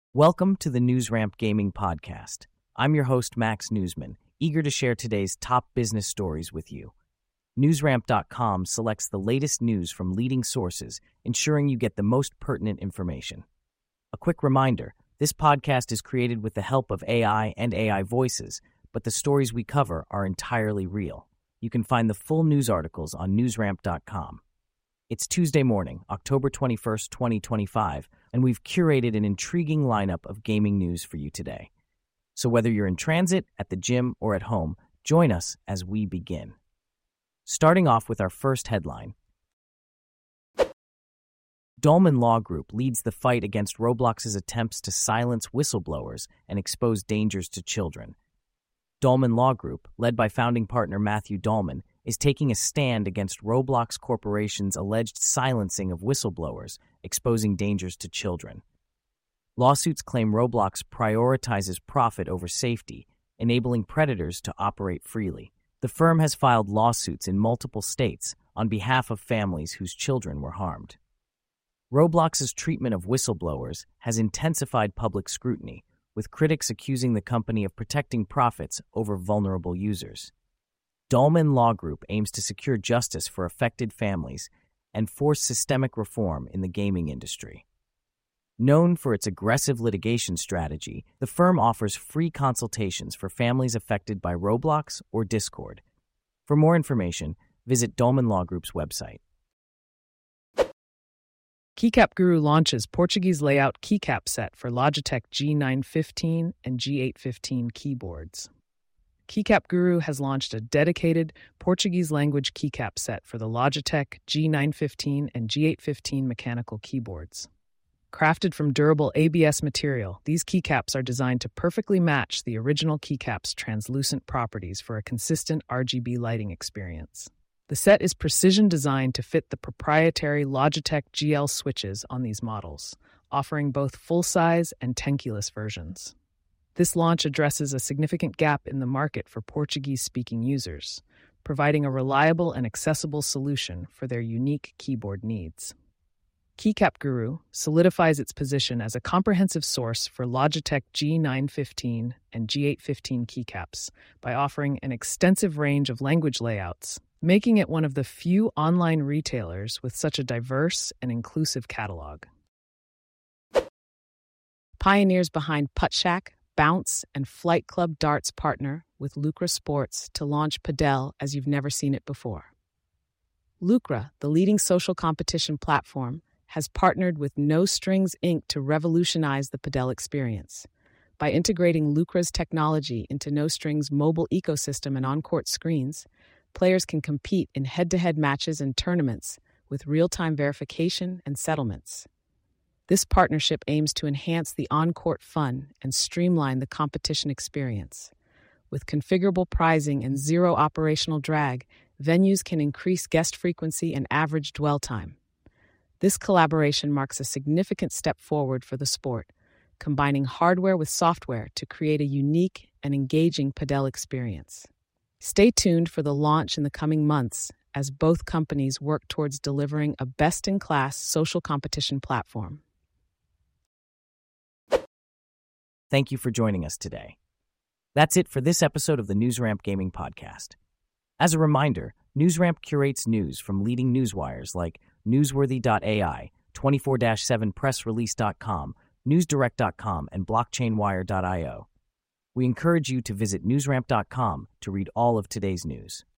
Welcome to the NewsRamp Gaming Podcast. I'm your host, Max Newsman, eager to share today's top business stories with you. NewsRamp.com selects the latest news from leading sources, ensuring you get the most pertinent information. A quick reminder, this podcast is created with the help of AI and AI voices, but the stories we cover are entirely real. You can find the full news articles on NewsRamp.com. It's Tuesday morning, October 21st, 2025, and we've curated an intriguing lineup of gaming news for you today. So whether you're in transit, at the gym, or at home, join us as we begin. Starting off with our first headline. Dolmen Law Group leads the fight against Roblox's attempts to silence whistleblowers and expose dangers to children. Dolmen Law Group, led by founding partner Matthew Dolmen, is taking a stand against Roblox Corporation's alleged silencing of whistleblowers, exposing dangers to children. Lawsuits claim Roblox prioritizes profit over safety, enabling predators to operate freely. The firm has filed lawsuits in multiple states on behalf of families whose children were harmed. Roblox's treatment of whistleblowers has intensified public scrutiny, with critics accusing the company of protecting profits over vulnerable users. Dolmen Law Group aims to secure justice for affected families and force systemic reform in the gaming industry. Known for its aggressive litigation strategy, the firm offers free consultations for families affected by Roblox or Discord. For more information, visit Dolmen Law Group's website. Keycap Guru launches Portuguese layout keycap set for Logitech G915 and G815 keyboards. Keycap Guru has launched a dedicated Portuguese-language keycap set for the Logitech G915 and G815 mechanical keyboards. Crafted from durable ABS material, these keycaps are designed to perfectly match the original keycap's translucent properties for a consistent RGB lighting experience. The set is precision-designed to fit the proprietary Logitech GL switches on these models, offering both full-size and tankless versions. This launch addresses a significant gap in the market for Portuguese-speaking users, providing a reliable and accessible solution for their unique keyboard needs. Keycap Guru solidifies its position as a comprehensive source for Logitech G915 and G815 keycaps by offering an extensive range of language layouts, making it one of the few online retailers with such a diverse and inclusive catalog. Pioneers behind PutShack, Bounce, and Flight Club Darts partner with Lucra Sports to launch Padel as you've never seen it before. Lucra, the leading social competition platform, has partnered with No Strings Inc. to revolutionize the Padel experience. By integrating Lucra's technology into No Strings' mobile ecosystem and on-court screens, players can compete in head-to-head matches and tournaments with real-time verification and settlements. This partnership aims to enhance the on-court fun and streamline the competition experience. With configurable pricing and zero operational drag, venues can increase guest frequency and average dwell time. This collaboration marks a significant step forward for the sport, combining hardware with software to create a unique and engaging Padel experience. Stay tuned for the launch in the coming months as both companies work towards delivering a best-in-class social competition platform. Thank you for joining us today. That's it for this episode of the NewsRamp Gaming Podcast. As a reminder, NewsRamp curates news from leading newswires like Newsworthy.ai, 24/7pressrelease.com, NewsDirect.com, and BlockchainWire.io. We encourage you to visit NewsRamp.com to read all of today's news.